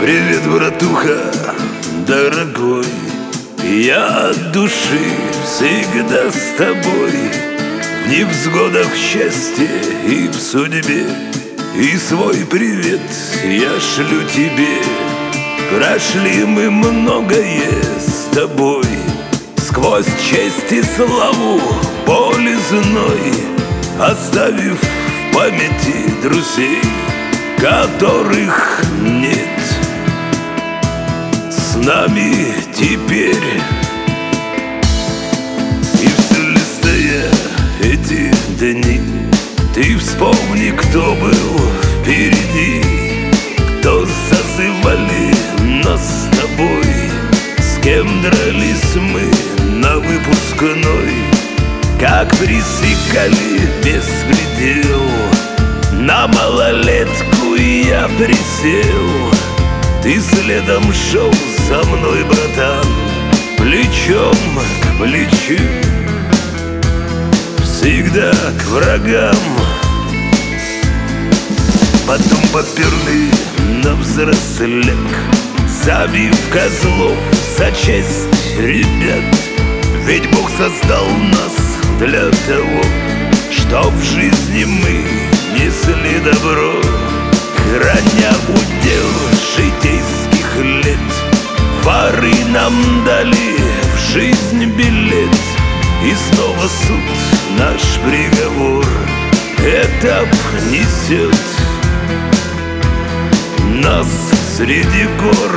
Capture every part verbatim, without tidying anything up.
Привет, братуха, дорогой. Я от души всегда с тобой, в невзгодах, в счастье и в судьбе. И свой привет я шлю тебе. Прошли мы многое с тобой, сквозь честь и славу поле зной, оставив в памяти друзей, которых нет с нами теперь. И все листая эти дни, ты вспомни, кто был впереди, кто созывали нас с тобой, с кем дрались мы на выпускной, как пресекали беспредел. На малолетку я присел, ты следом шел со мной, братан, плечом к плечу, всегда к врагам. Потом поперли на взрослек, забив козлов за честь ребят. Ведь Бог создал нас для того, чтоб в жизни мы несли добро, храня удел житейских лет. Воры нам дали в жизнь билет, и снова суд наш приговор этап несет нас среди гор.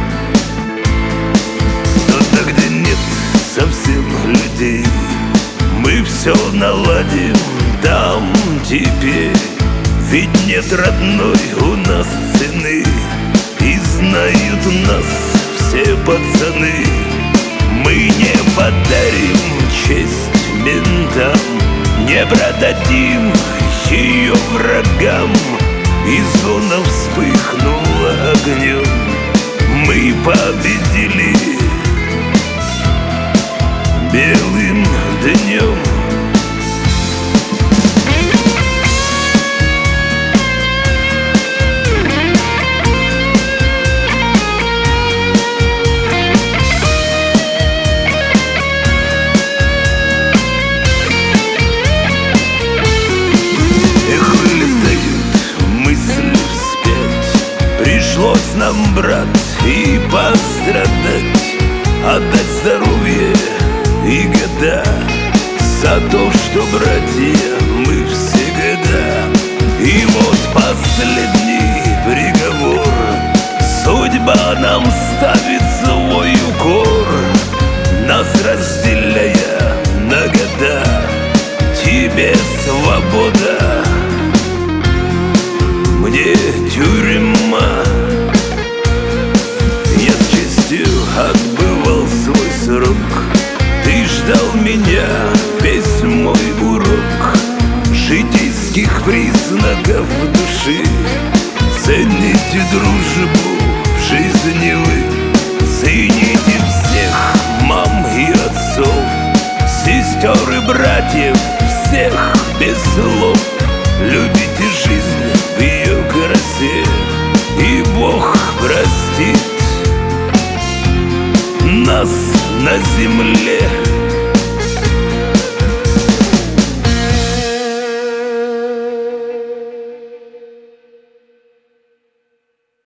Туда, где нет совсем людей, мы все наладим там теперь. Ведь нет родной у нас цены, и знают нас все пацаны. Мы не подарим честь ментам, не продадим ее врагам. И зона вспыхнула огнем, мы победили белым днем. Пришлось нам, брат, и пострадать, отдать здоровье и года за то, что, братья, мы всегда. И вот последний приговор, судьба нам ставит свой укор, нас разделяя на года. Тебе свобода, мне тюрьма. Я с честью отбывал свой срок, ты ждал меня весь мой урок житейских признаков души. Цените дружбу в жизни вы, цените всех мам и отцов, сестер и братьев, всех без слов. Любите жизнь в ее красе, и Бог простит нас на земле.